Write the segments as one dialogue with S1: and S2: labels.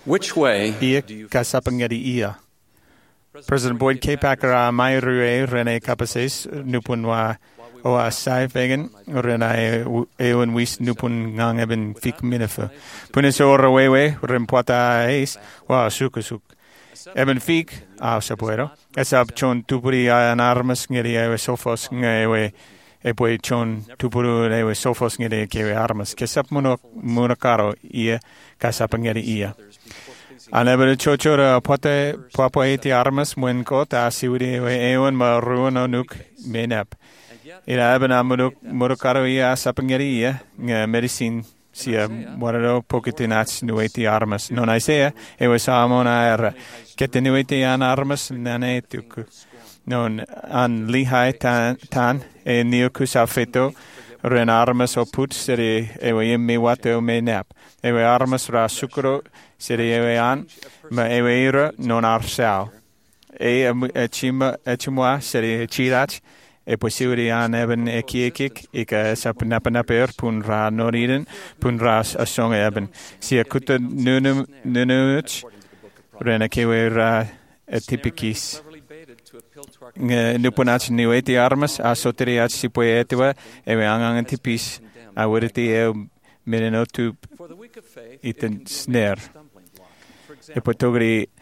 S1: Which way
S2: Ia
S1: do you
S2: kasapangeri ia. President Boyd K. Packer a mai rue rene kapases nupun wa o a sai vegan rena ewan wis nupun ngang eben fik minefe. Punis ora wewe rempota eis wa sukusuk. Eben fik a sapuero. Esab chon tupuri an armas ngeri ewe sofos ngewe epoi chon tupuru ewe sofos ngeri kewe armas. Kesap munakaro ia kasapangeri ia. Anebere chochora pote papoeti armas muen kot asiuri ewan ma ruano nuk menap. Ira eben amuduk murukaro ia sapangeri ia nge medicine sia morado poketinach nueti armas. Non aisea ewe samona era ketenueti an armas nane tuk. Non an lihai tan e niukus afeto ren armas o put seri ewe immi wateo menap. Ewe armas ra sukro seri ewe an ma ewe ira non arsao. Chimwa seri chirach e posiuri an eben ekiekik ika sapnapenaper pun ra noriden pun ras asong eben. Sia kuta nunuch rena kewe ra tipikis. Nupunach niweti armas a soteriach sipoetewa ewe angang tipis a weriti Minenotu iten snare. Epotogri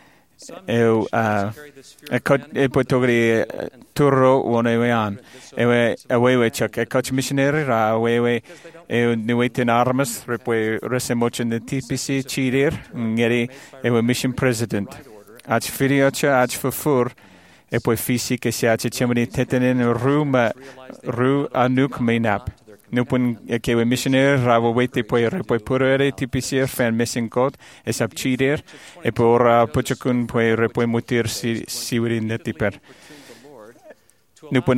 S2: epotogri turro wonewean. Ewe awewe chak coach missionary ra awewe niwetin armas repwe resemochin the TPC chirir ngeri ewe mission president. Ach firiocha ach fufur epwe fisi ke siache chemani tetenen ru anuk menap. Nupun kewe missioner ravo wete poi purere TPC fan missing code esap chider e por puchakun poi repoi mutir siwiri netiper. Nupun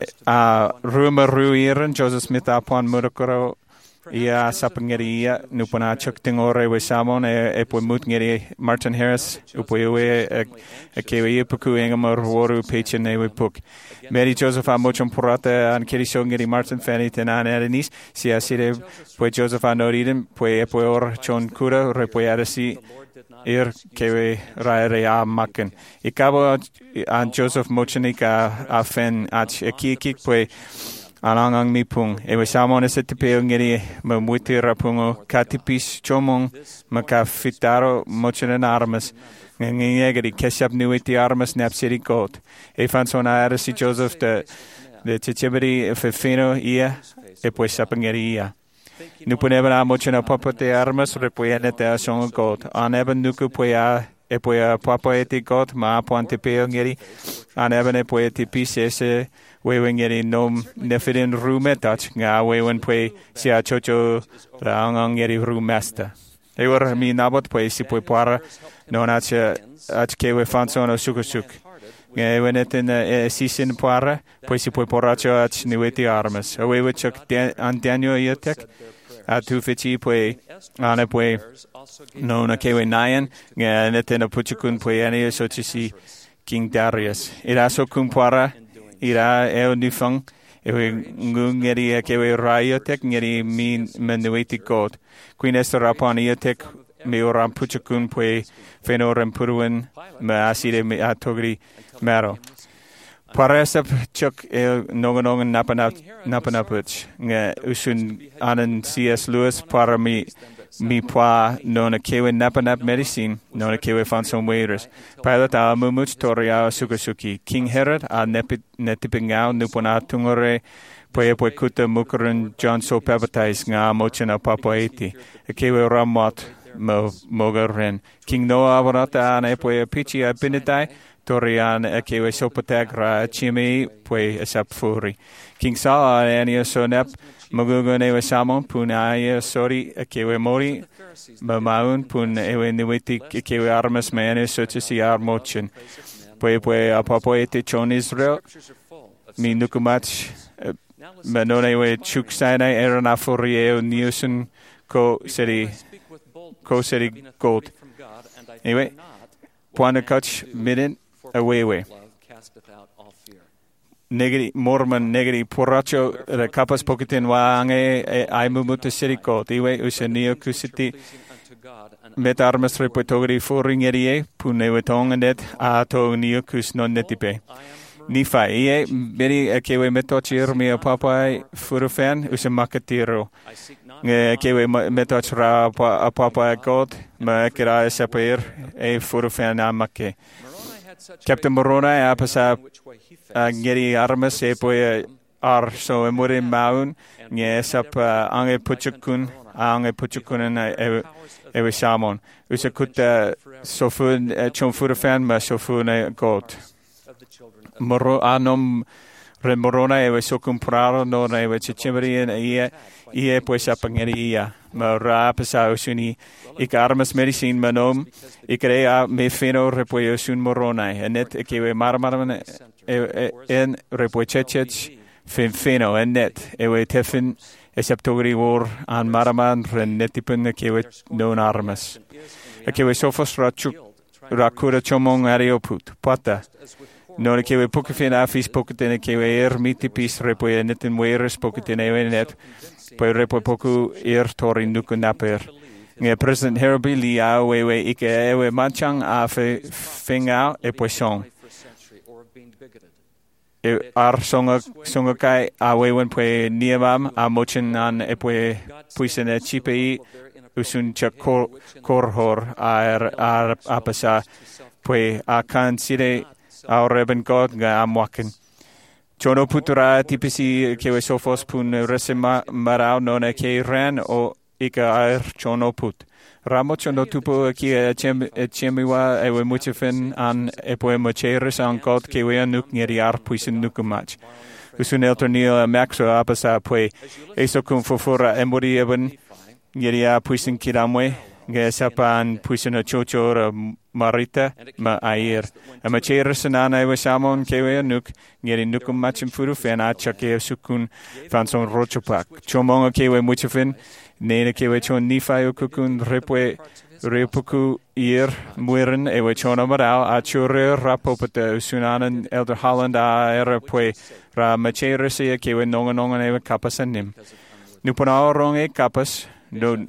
S2: rumor ruiren Joseph Smith upon murukoro ia sapangeri ia nupun chuk tingore we samon e poi mutngeri Martin Harris upoe kewe puku engamor woru pechen we puk. Mary Joseph mochon porata an kerisho ngeri Martin Fanny tenan erenis si asire poi Joseph anoriden poi or chon kura repoi arasi kewe raere a maken. Ikabo an Joseph mochonika a fen ach ekikik poi alangang mi pung. Ewe samon esetipe ngeri mamuti rapungo katipis chomong maka fitaro mochonen armas. Ngegeri keshap nuiti armas napsiri kot. Efan sona arasi Joseph de chichiberi fefino ia e pues sapangeri ia. Nupuneben a mochena papote armas repoyene te asong kot. Aneben nuku poya e poya papoeti kot ma poante peongeri. Aneben e poeti pisese wewengeri nom nefidin rumetach nga wewen poe sia chocho raangangeri rumesta. Ewer mi nabot poe si poe para non ach kewe fanson o sukusuk. When it in season para, poe si poe poracho ach niweti armas. Awe wachok antanyo yatek atu fichi poe ane poe non a kewe nayan net in a puchukun poe ani so chisi King Darius. Ira so kun para ira nufang ewe ngeri kewe rayotek ngeri min menueti god. Queen Esther upon iotek me oram puchukun poe fenoram puruan me asire me atogri maro. Parasap chuk nongonongan napanapuch nge usun anan C.S. Lewis para mi poa nona kewe napanap medicine nona kewe fanson waiters. Pilot a mumuch toria sukasuki. King Herod a netipingao nupona tungore poe kuta mukurun John so pebatize nga mochena papoeti. Kewe ramot mogaren. King Noah avarata ane poe pichi a binitai. Torian kewe sopotegra chimi poe esap furi. King Saul ania sonep magugun ewe samon pun aya sori kewe mori mamaun pun ewe niwiti kewe armas mane sochisi armochen. Poe apapoeti chon Israel mi nukumach manone we chuk sana erana forie niusen ko seri gold. Anyway, puana coach midden away. Negri Mormon negri poracho the capas poketin wange I mumuta seri gold. Iwe usenio kusiti met armas repoi togri foringerie pun ewe tonganet a to niukus non netipe. Nifa ie beri kewe metoch irmia papai furufan usamakatiro. Kewe metoch ra papai god ma kira sapir e furufan amake. Captain Moroni apasa ngeri armas e poi ar so emuri maun nge sap ange puchukun ewe shamon. Usakuta sofun chonfurufan ma sofun god. Moro anom remorona ewe sokun praro no ewe chichimerian ie pues apangeri ia ma rapasa usuni armas medicine manom ikrea me feno repoyo sun morona enet kewe marmarman en repoy chechech feno enet ewe tefin esaptogri war an maraman renetipun kewe non armas kewe sofos rakura chomong arioput pata no kewe pokefin afis poketen kewe mitipis repoy netin weres poketen net poi repoy poku tori nukunaper nge President Herbie Lia wewe ike ewe manchang afe finga e poisson ar songa kai awewen poi niamam a mochin an e poi puisene chipi usun korhor ar apasa poi a kansire a reben god nga amwakin chono putura tipisi kewe sofos pun resema marau nona ke ran o ika air chono put ramo chono tupo ki chemiwa ewe muchefen an epoe mocheres an god kewe anuk ngeri ar puisin nukumach usun eltornil maxo apasa poi eso kun fofora emori eben ngeri a puisin kiramwe nge sapan puisin a chochor marita ma air a mocheres an ewe samon kewe anuk ngeri nukumach furu fen a chake sukun fanson rochopak chomonga kewe muchefen Nena kewe chon nifayo kukun repuku muiren ewe chon amarau a chure rapopata usunanan elder Holland a erapwe ra macherese kewe nongan ewe kapasanim. Nupana ronge kapas no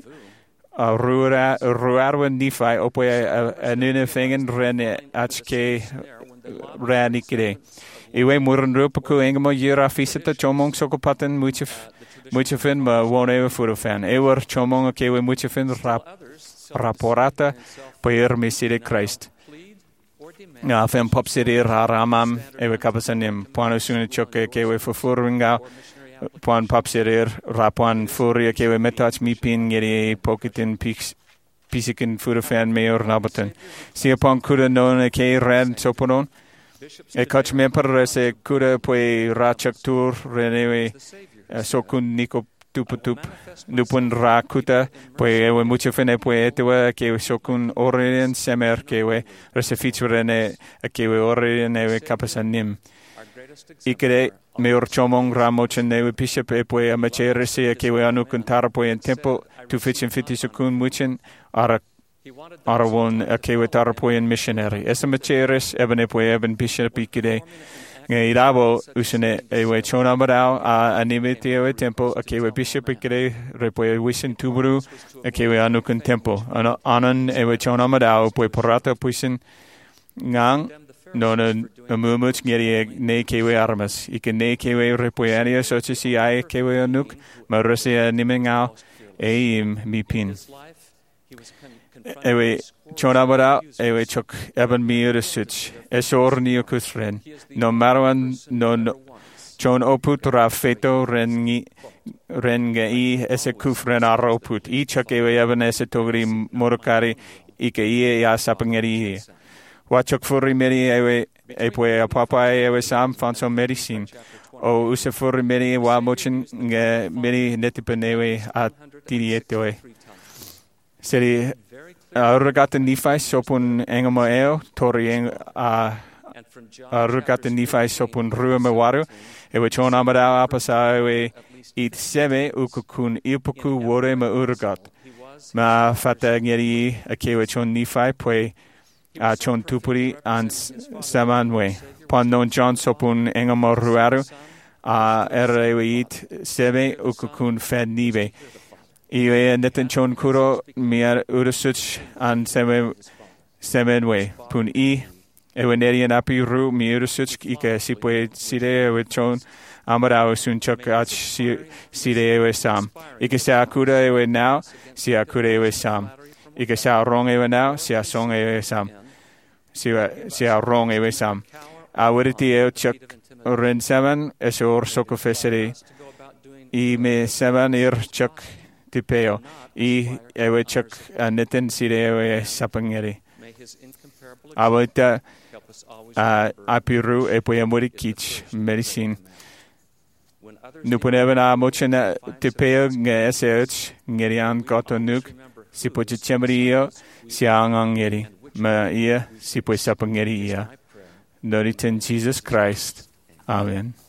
S2: ruarwen nifai opwe anune fengen rene achke ranikide. Ewe muiren repuku engamo yira fisita chomong sokopatan muchefin ma won ewe furufan. Ewer chomong kewe muchefin raporata pair misire Christ. Na fem popsiri ramam ewe kapasanim puan usune choke kewe fufuringa puan popsiri rapuan furia kewe metach mipin ngeri pokitin pisikin furufan meor nabaten. Siapon kuda non ke ran soponon. E kach memper se kuda poi rachak tur renewe sokun niko tuputup nupun rakuta poi ewe mucho fene poi etewa kewe sokun orien semer kewe resefichurene kewe orien ewe kapasanim ikere meor chomong ramochen ewe bishop e poi amacherese kewe anukun tar poi en tempo tu fichin fiti sokun muchen arawon kewe tar poi en missionary esamacheres eben poi eben bishop ikide Irabo usune ewe chona marau a animiti ewe tempo kewe bishop ikere repoe wishin tuburu kewe anukun tempo anan ewe chona marau poi porata puisin ngang nona mumuch ngeri ne kewe armas ike ne kewe repoe ania sochisi ai kewe anuk marusia nimengao eim mipin ewe chona marau ewe chok eben miurisuch esor niukusren no marwan non chon oput rafeto rengi ese kufren aroput I chok ewe eben ese togri morokari ike ie ya sapangeri wachok furi meri ewe epoe apapa ewe sam fanso medicine o use furi meri wa mochin nge meri netipenewe a tirietoe seri Rugata Nephi sopun engamo eo, tori rugata Nephi sopun ruame waru, ewe chon amadao apasa ewe it seme ukukun ipuku wore ma urugat. Ma fata ngeri akewe chon Nephi pwe chon tupuri an samanwe. Pan non John sopun engamo ruaru, ewe it seme ukukun fed nibe. Iwe netin chon kuro miar urusuch an semenwe. Pun ewe nerian api ru mi urusuch ike sipwe sire ewe chon amarao sunchok ach sire ewe sam. Ike sa akura ewe now, si akura ewe sam. Ike sa wrong ewe now, si a song ewe sam. Si a wrong ewe sam. Awuriti ewe chok rin seven esor sokofeseri. I me seven chok tipeo. I ewe chok netin sire ewe sapangeri. Awita apiru epoya muri kich medicine. Nupuneven a mochena tipeo nge esech ngerian kotonuk si poche chemrio si angangeri ma ia si poe sapangeri ia. Noritin Jesus Christ. Amen.